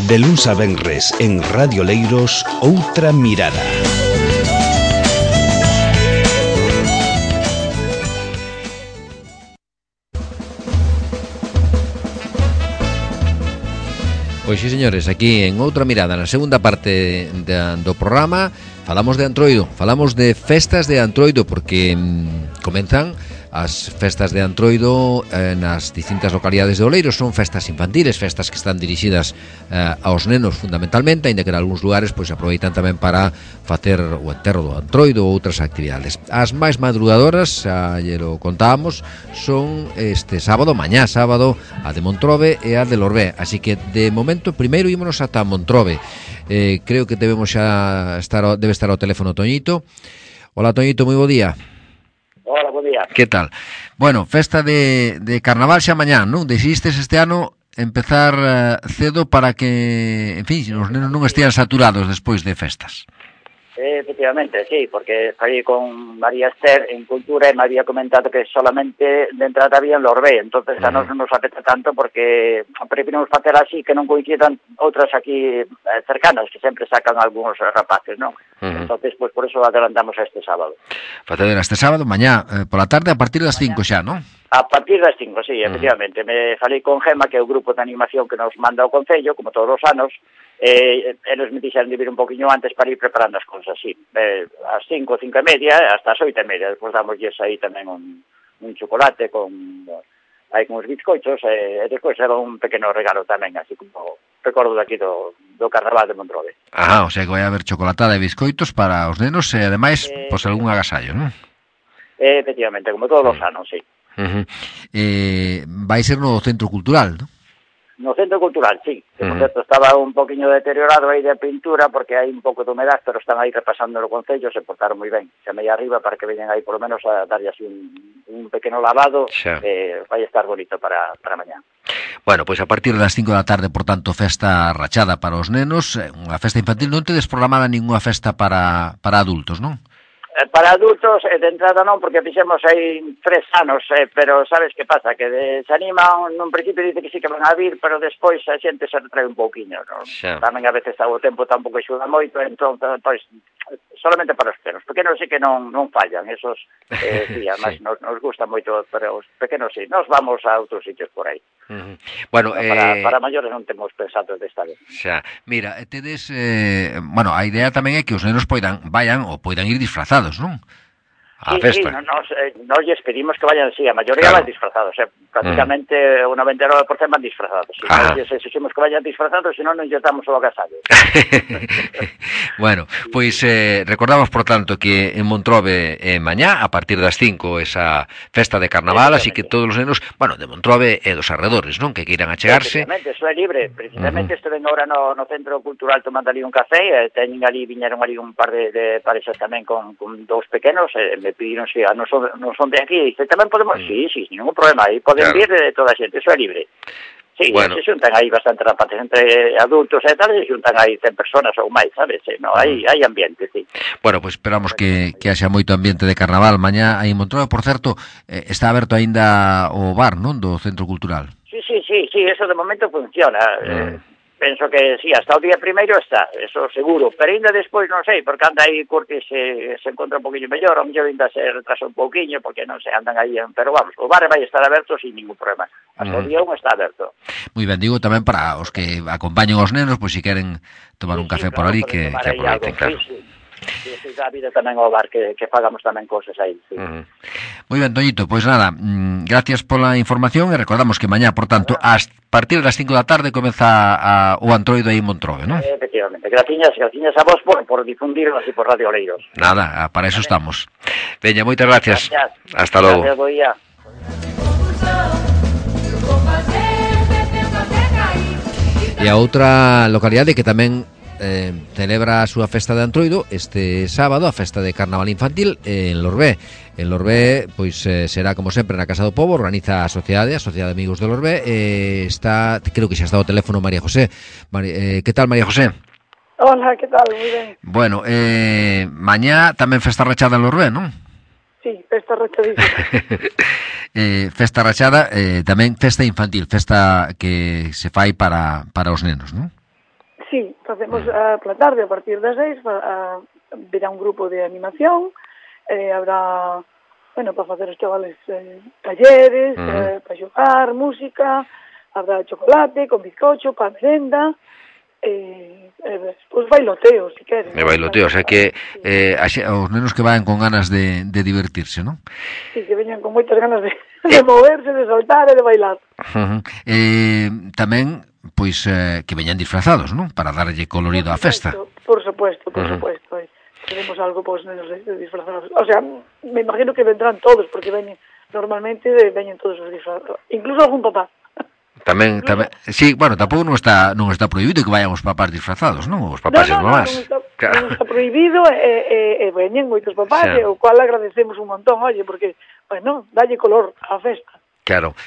De luns a venres en Radio Leiros, Outra Mirada. Pois sí, señores, aquí en Outra Mirada, na segunda parte do programa, falamos de Antroido, falamos de festas de Antroido, porque comenzan as festas de Antroido nas distintas localidades de Oleiros. Son festas infantiles, festas que están dirixidas aos nenos fundamentalmente, aínda que en algúns lugares pois aproveitan tamén para facer o enterro do Antroido ou outras actividades. As máis madrugadoras, xa lle lo contábamos, son este sábado, mañá sábado, a de Montrobe e a de Lorbé. Así que de momento primeiro ímonos ata Montrobe. Creo que debemos xa debe estar ao teléfono Toñito. Hola Toñito, moi bo día. Hola, bo día. Que tal? Bueno, festa de carnaval xa mañá, non? Decidistes este ano empezar cedo para que, en fin, os nenos non estean saturados despois de festas. Efectivamente, sí, porque falei con María Esther en Cultura e me había comentado que solamente de entrada había en Lorbé, entonces a nos non nos afecta tanto porque preferimos facer así que non coincidan outras aquí cercanas que sempre sacan algúns rapaces, non? Entonces, pues por eso adelantamos a este sábado. Faceder este sábado, mañá, pola tarde a partir das 5 xa, non? A partir das 5, sí, efectivamente. Me falei con Gema, que é o grupo de animación que nos manda o Concello, como todos os anos, eles me dixeron de vir un poquinho antes para ir preparando as cousas, sí. As 5, 5 e media, hasta as 8 e media. Despois damosles aí tamén un chocolate con uns bizcoitos, e despois era un pequeno regalo tamén, así como recordo daqui do Carnaval de Montrobe. O sea que vai haber chocolatada e bizcoitos para os nenos e ademais, pois algún agasallo, non? Efectivamente, como todos os anos, sí. Vai ser no Centro Cultural, non? No Centro Cultural, sí. Por certo, estaba un poquinho deteriorado aí de pintura porque hai un pouco de humedad, pero están aí repasando no Concello, se portaron moi ben. Chamei arriba para que veñan aí por lo menos a darlle así un pequeno lavado, vai estar bonito para mañá. Bueno, pois a partir das 5 da tarde, por tanto, festa rachada para os nenos, unha festa infantil. Non tedes programada ninguna festa para adultos, non? Para adultos, de entrada non, porque fixemos aí 3 anos, pero sabes que pasa? Que se animan, nun principio dice que sí que van a vir, pero despois a xente se retrae un pouquiño, non? Tamén a veces o tempo tampouco axuda moito, entón, pois, solamente para os pequenos sí que non fallan, esos, sí, además nos gusta moito, pero os pequenos sí, nos vamos a outros sitios por aí. Bueno, para maiores non temos pensado desta vez. Xa, mira, tedes, bueno, a idea tamén é que os nenos vayan ou poidan ir disfrazados, non? A festa. Sí, nos lles pedimos que vayan, sí, a maioría van disfrazados, prácticamente o 99% van disfrazados. Si nos lles exigimos que vayan disfrazados, senón non lles damos o agasallo. Bueno, pois recordamos, por tanto, que en Montrobe mañá, a partir das 5, esa festa de carnaval, así que todos os nenos, bueno, de Montrobe e dos arredores, non? Que queiran achegarse. Precisamente, eso é libre. Precisamente estuve agora no Centro Cultural tomando ali un café, viñeron ali un par de parexas tamén con dous pequenos, me pediron si non son de aquí, e dice, tamén podemos, sí, sin ningún problema, aí poden vir de toda a xente, eso é libre. Sí, bueno. Se xuntan aí bastante rapaces entre adultos e tal, se xuntan aí 100 personas ou máis, sabes? No, hai ambiente, sí. Bueno, pois esperamos que haxa moito ambiente de carnaval mañá aí en Montrobe. Por certo, está aberto aínda o bar, non, do Centro Cultural? Sí, eso de momento funciona. Penso que sí, hasta o día primeiro está, eso seguro, pero ainda despois non sei, porque anda aí Curtis se encontra un poquinho mellor, ou mellor ainda se retrasa un pouquiño, porque non se andan aí, pero vamos, o bar vai estar aberto sin ningún problema, hasta o día 1 está aberto. Moi ben, digo tamén para os que acompañen os nenos, pois se queren tomar un café por ali, que aproveiten, claro. Sí, a vida tamén ao bar, que fagamos tamén cosas aí, sí. Moi ben, Toñito, pois nada, gracias pola información e recordamos que mañá, por tanto, a partir das 5 da tarde comeza o Antroido aí en Montrobe, non? Efectivamente, graciñas a vos por difundirlo así por Radio Oleiros. Nada, para eso estamos. Veña, moitas gracias. Hasta logo. Gracias, bo día. E a outra localidade que tamén celebra a súa festa de Antroido este sábado, a festa de carnaval infantil en Lorbé. En Lorbé, pois será como sempre na Casa do Pobo, organiza a Sociedade de Amigos de Lorbé, está, creo que xa está o teléfono María José. Que tal, María José? Hola, que tal? Moi ben. Bueno, mañá tamén festa rachada en Lorbé, non? Sí, festa rachadísima. Festa rachada, tamén festa infantil, festa que se fai para os nenos, non? Sí, facemos pola tarde a partir das 6, virá un grupo de animación, habrá, bueno, para facer os chavales talleres, para xogar, música, habrá chocolate con bizcocho, para merenda, pues bailoteo, si queren. Bailoteo, o sea que os nenos que vayan con ganas de divertirse, non? Sí, que veñan con moitas ganas de moverse, de saltar e de bailar. Tamén, pois, que veñan disfrazados, non? Para darlle colorido á festa. Por supuesto. Tenemos algo para os nenos disfrazados. O sea, me imagino que vendrán todos, porque normalmente veñen todos os disfrazados. Incluso algún papá. Tamén, sí, bueno, tampouco non está prohibido que vayan os papás disfrazados, non? Os papás e as mamás. Non está prohibido e veñen moitos papás, o cual agradecemos un montón, oye, porque, bueno, dalle color á festa. Claro.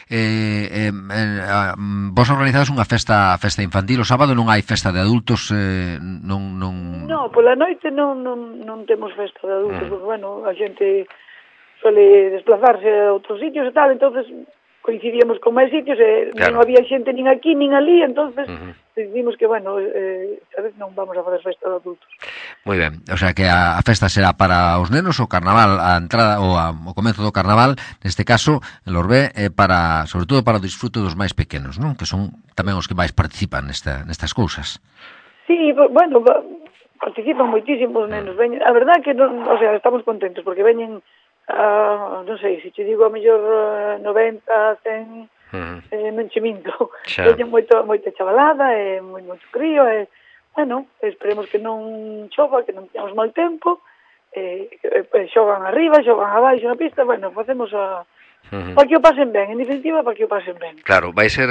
Vos organizades unha festa infantil, o sábado non hai festa de adultos, non... No, pola noite non temos festa de adultos, porque, bueno, a xente suele desplazarse a outros sitios e tal, entonces coincidíamos con máis sitios e non había xente nin aquí nin ali, entonces decidimos que, bueno, a vez non vamos a fazer festa de adultos. Moi ben, o sea que a festa será para os nenos, o carnaval, a entrada ou o comezo do carnaval, neste caso, en Lorbé, sobre todo para o disfrute dos máis pequenos, non? Que son tamén os que máis participan nestas cousas. Sí, bueno, participan moitísimos nenos. A verdade que, o sea, estamos contentos, porque veñen non sei, se te digo a mellor 90, 100, non che minto. Veñen moita chavalada e moito crío e, bueno, esperemos que non chova, que non teñamos mal tempo, xogan arriba, xogan abaixo na pista, bueno, facemos para que o pasen ben, en definitiva, para que o pasen ben. Claro, vai ser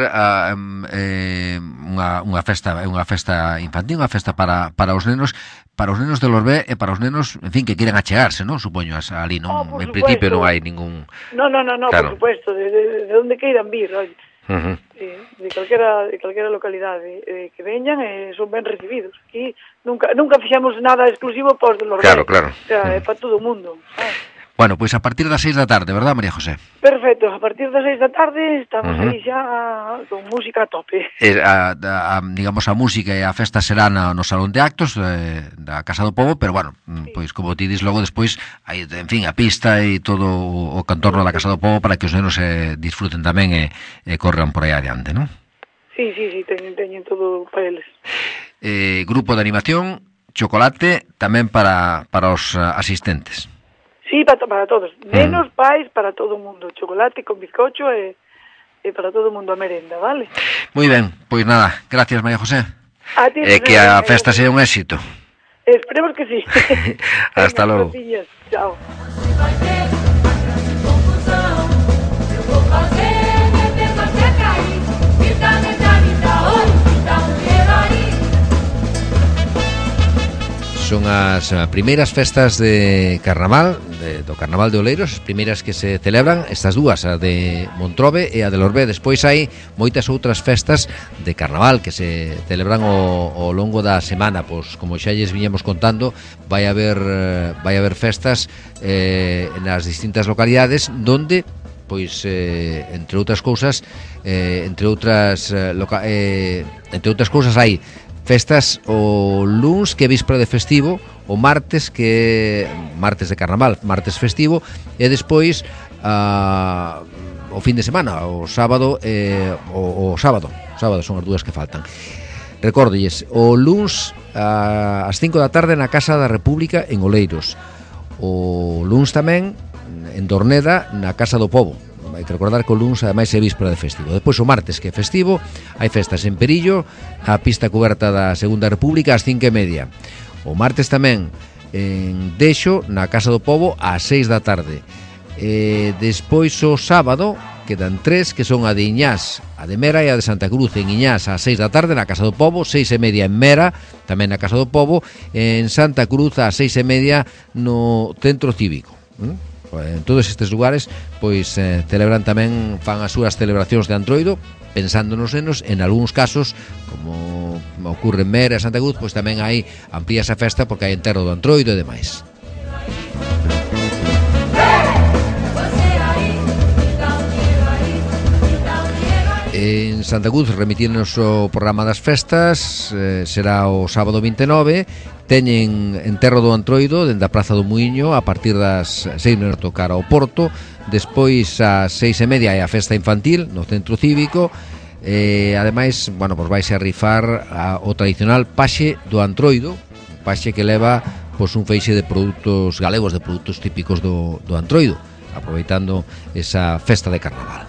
unha festa infantil, unha festa para os nenos de Lorbé e para os nenos, en fin, que queren achegarse, non? Supoño, ali non, en principio non hai ningún... No, claro. Por supuesto, de onde queiran vir, oye. De calquera localidade que veñan son ben recibidos. Aquí nunca fixamos nada exclusivo para os de Lorbé. Claro. O sea, é para todo o mundo, sabes? Bueno, pois a partir das 6 da tarde, verdad, María José? Perfecto, a partir das 6 da tarde estamos aí xa con música a tope. Digamos, a música e a festa será no Salón de Actos da Casa do Pobo, pero bueno, pois como ti dis logo despois, hai, en fin, a pista e todo o contorno da Casa do Pobo para que os nenos disfruten tamén e corran por aí adiante, non? Sí, teñen todo para eles. Grupo de animación, chocolate, tamén para os asistentes. Sí, para todos. Nenos, pais, para todo o mundo. Chocolate con bizcocho e para todo o mundo a merenda, vale? Moi ben, pois nada, gracias, María José. A ti, que a festa sea un éxito. Esperemos que sí. Hasta logo. Chao. Son as primeiras festas de carnaval, do Carnaval de Oleiros, as primeiras que se celebran, estas dúas, a de Montrobe e a de Lorbé. Despois hai moitas outras festas de carnaval que se celebran ao longo da semana. Pois, como xa lles viñamos contando, vai haber festas nas distintas localidades donde, pois, entre outras cousas hai festas o luns, que é víspera de festivo, o martes, que é martes de carnaval, martes festivo, e despois o fin de semana, o sábado o sábado son as dúas que faltan. Recórdolles, o luns ás 5 da tarde na Casa da República en Oleiros, o luns tamén en Dorneda na Casa do Pobo. Hai que recordar que o luns ademais é víspera de festivo. Depois o martes, que é festivo, hai festas en Perillo, a pista coberta da Segunda República ás 5:30. O martes tamén en Deixo, na Casa do Pobo, ás 6 da tarde. Despois o sábado quedan tres, que son a de Iñás, a de Mera e a de Santa Cruz. En Iñás ás 6 da tarde na Casa do Pobo, 6:30 en Mera, tamén na Casa do Pobo, en Santa Cruz ás 6:30 no Centro Cívico. En todos estes lugares pois celebran tamén, fan as súas celebracións de Antroido pensando nos nenos. En algúns casos, como ocurre en Mera e Santa Cruz, pois tamén hai amplías a festa porque hai enterro do Antroido e demais. En Santa Cruz remitirnos o programa das festas, será o sábado 29. Teñen en Terra do Antroido, dende a Praza do Muiño, a partir das 6 minutos tocar ao Porto. Despois ás 6:30 é a festa infantil no centro cívico. Ademais, bueno, pues vais a rifar o tradicional paxe do Antroido, paxe que leva pois un feixe de produtos galegos, de produtos típicos do Antroido, aproveitando esa festa de carnaval.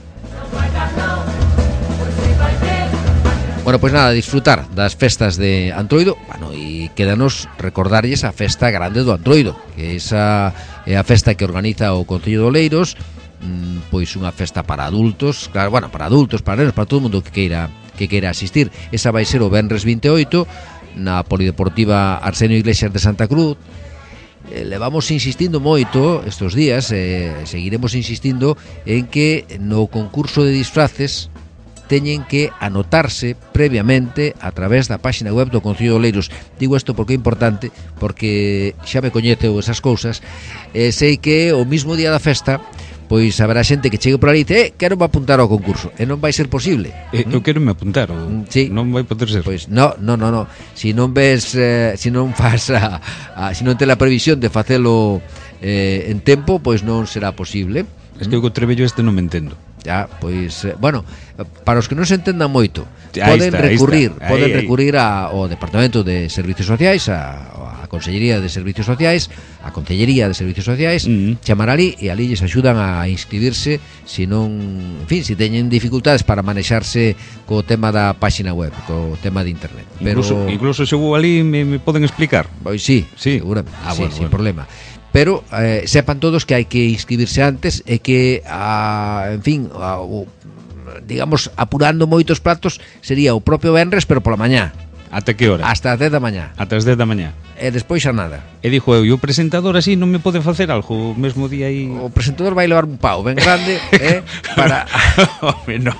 Bueno, pois nada, disfrutar das festas de Antroido. Bueno, e quédanos recordarlles a festa grande do Antroido, que esa é a festa que organiza o Concello de Oleiros, pois unha festa para adultos, claro, bueno, para adultos, para nenos, para todo o mundo que queira asistir. Esa vai ser o venres 28 na Polideportiva Arsenio Iglesias de Santa Cruz. Levamos insistindo moito estes días, seguiremos insistindo en que no concurso de disfraces teñen que anotarse previamente a través da páxina web do Concello de Oleiros. Digo isto porque é importante, porque xa me coñeceu esas cousas. Sei que o mismo día da festa pois haberá xente que chegue por ali e dice, quero me apuntar ao concurso, e non vai ser posible. Eu quero me apuntar, sí. Non vai poder ser. Pois no. Si non ves, si non faz si non ten a previsión de facelo en tempo, pois non será posible. Es que o trebello este non me entendo. Ya, pois, bueno, para os que non se entendan moito, poden recurrir ao Departamento de Servicios Sociais, a Consellería de Servicios Sociais, a Concellería de Servicios Sociais, chamar ali e ali lles axudan a inscribirse se non, en fin, se teñen dificultades para manexarse co tema da páxina web, co tema de internet. Pero incluso se vou ali me poden explicar. Pois sí, seguramente, bueno, sin problema. Pero sepan todos que hai que inscribirse antes e que, en fin, digamos, apurando moitos platos, sería o propio venres, pero pola mañá. Ata que hora? Hasta as 10 da mañá. Ata as 10 da mañá. E despois xa nada. E dixo eu, e o presentador así non me pode facer algo o mesmo día aí? O presentador vai levar un pau ben grande, para... Home, non.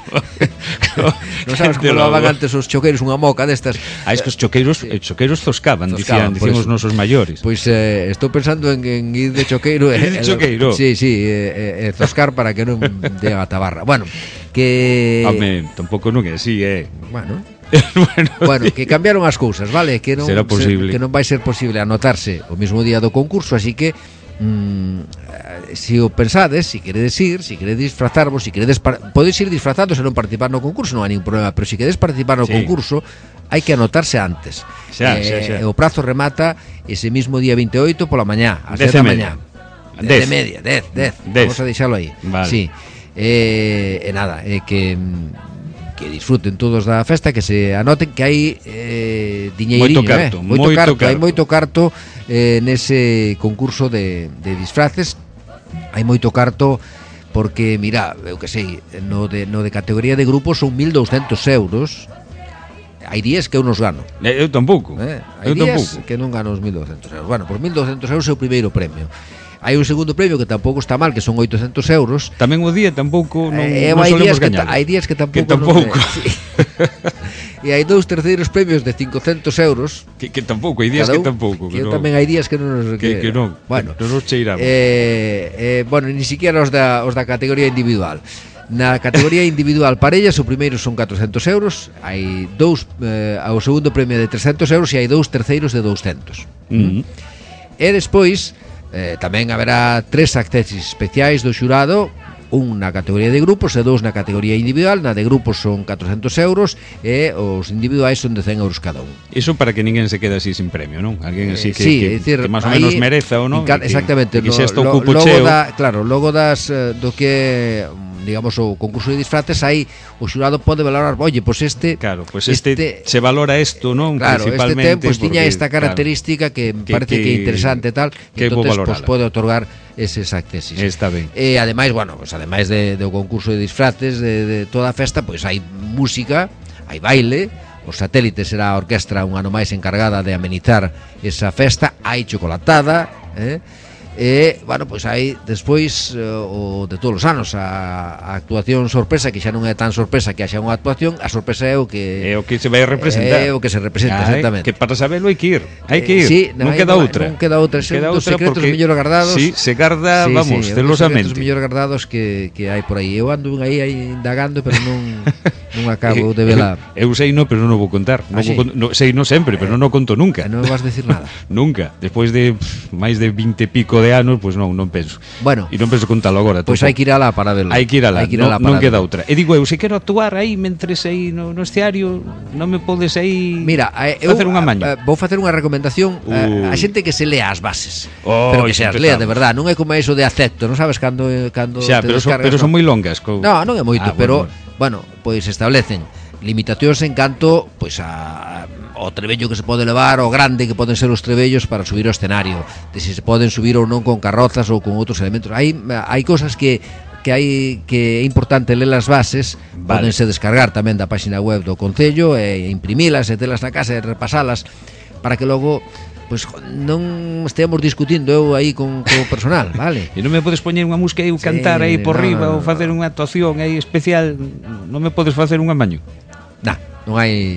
Non sabes como levaban antes os choqueiros unha moca destas. Es que os choqueiros zoscaban, dicíamos nosos maiores. Pois estou pensando en ir de choqueiro. Ir de choqueiro? Sí, zoscar para que non llegue a tabarra. Bueno, que... Home, tampouco non é así, Bueno, que cambiaron as cousas, vale? Que non será posible. Que non vai ser posible anotarse o mismo día do concurso, así que se o pensades, se queredes ir, se queredes disfrazarvos, se queredes podedes ir disfrazados e non participar no concurso, non hai ningún problema, pero se queredes participar no concurso, hai que anotarse antes. Xa. O prazo remata ese mismo día 28 pola mañá, ás 10 da mañá. 10:30, 10. Vamos a deixalo aí. Vale. Sí. E nada, que disfruten todos da festa, que se anoten, que hai diñeirinho, hai moito carto nese concurso de disfraces. Hai moito carto porque, mira, eu que sei, no de categoría de grupos son 1.200 euros. Hai días que eu nos gano. Eu tampouco. Hai días que non gano os 1.200 euros. Bueno, por 1.200 euros é o primeiro premio. Hai un segundo premio que tampouco está mal, que son 800 euros. Tamén o día tampouco non solemos gañar. Hai días que tampouco. Sí. E hai dous terceiros premios de 500 euros. Que tampouco, hai días que tampouco. Que tamén hai días que non nos... Que non, bueno, non nos cheiramos. Bueno, ni siquiera os da categoría individual. Na categoría individual parellas, o primeiro son 400 euros, hai dous, ao segundo premio de 300 euros e hai dous terceiros de 200. E despois tamén haberá 3 accesos especiais do xurado, un na categoría de grupos e 2 na categoría individual. Na de grupos son 400 euros e os individuais son de 100 euros cada un. Iso para que ninguén se quede así sin premio, non? Alguén así que máis ou menos mereza ou non? Exactamente. Logo das do que digamos o concurso de disfraces, aí o xurado pode valorar, oye, pois este se valora isto, non? Claro, este pois tiña esta característica que parece que é interesante tal, que entonces pois pode otorgar eses accesos. Está ben. E ademais, bueno, pois ademais do concurso de disfraces de toda a festa, pois hai música, hai baile. Os satélites será a orquestra un ano máis encargada de amenizar esa festa, hai chocolatada, E, bueno, pois hai despois o de todos os anos a actuación sorpresa, que xa non é tan sorpresa que haxa unha actuación, a sorpresa é o que se vai a representar. É o que se representa, exactamente. Que para sabelo hai que ir. Hai que ir. Sí, non queda outra. Non queda outra, son dos secretos mellor guardados. Sí, se garda, vamos, celosamente. Os mellor guardados que hai por aí. Eu ando aí indagando, pero non acabo de vela. Eu sei pero non o vou contar. Sei sempre, pero non o conto nunca. Non vas decir nada. Nunca. Despois de máis de 20 e pico de anos, pois non penso. Bueno, e non penso contalo agora. Pois hai que ir alá para verlo. Hai que ir alá, non queda outra. E digo eu, se quero actuar aí mentres aí no escenario, non me podes aí. Mira, facer unha maña. Vou facer unha recomendación a xente que se lea as bases. Pero que se as lea de verdad, non é como eso de acepto, non sabes cando xa, pero son moi longas. Non é moito, pero bueno, pois establecen limitacións en canto pois o trebello que se pode levar, o grande que poden ser os trebellos para subir ao escenario, de se poden subir ou non con carrozas ou con outros elementos. Hai cousas que hai que é importante ler as bases, podense descargar tamén da página web do Concello e imprimilas e telas na casa e repasalas para que logo pois non esteamos discutindo eu aí con o personal, vale? E non me podes poñer unha música e eu cantar aí por riba ou facer unha actuación aí especial, non me podes facer un amaño? Non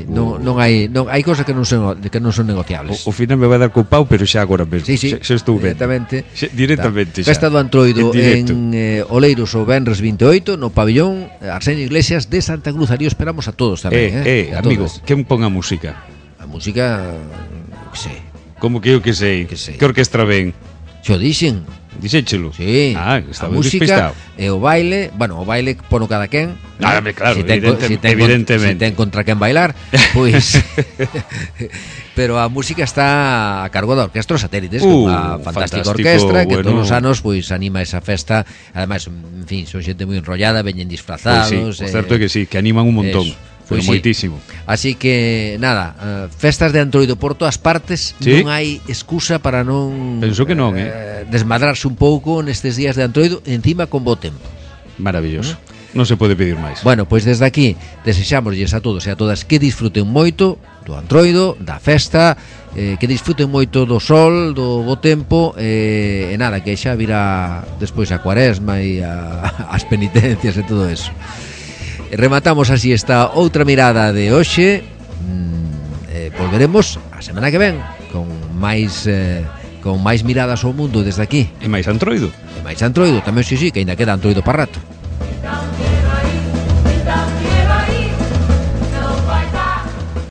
hai cousas que non son negociables. O final me vai dar co pau, pero xa agora mesmo. Sí, xa estou ben. Directamente. Festa do Antroido en Oleiros o venres 28 no pabillón Arsenio Iglesias de Santa Cruz. Ali esperamos a todos tamén, amigo, quen pon a música? A música, que sei. Como que eu que sei? Que orquestra ven? Xo dixen. Dixéchelo? Sí. A música e o baile, bueno, o baile pono cada quen. Claro, evidentemente. Se ten contra quen bailar, pois pero a música está a cargo da Orquestra Satélites, unha fantástica orquestra que todos os anos pois anima esa festa. Ademais, en fin, son xente moi enrollada, veñen disfrazados. Pois sí, o certo é que sí, que animan un montón. Pero moitísimo. Así que, nada, festas de Antroido por todas partes, non hai excusa para non penso que non, desmadrarse un pouco nestes días de Antroido, encima con bo tempo. Maravilloso. Non se pode pedir máis. Bueno, pois desde aquí desexámosles a todos e a todas que disfruten moito do Antroido, da festa, que disfruten moito do sol, do bo tempo, e nada, que xa virá despois a Cuaresma e as penitencias e todo eso. Rematamos así esta outra mirada de hoxe. Volveremos a semana que ven con máis miradas ao mundo desde aquí. E máis Antroido. Tamén sí, que ainda queda Antroido para rato.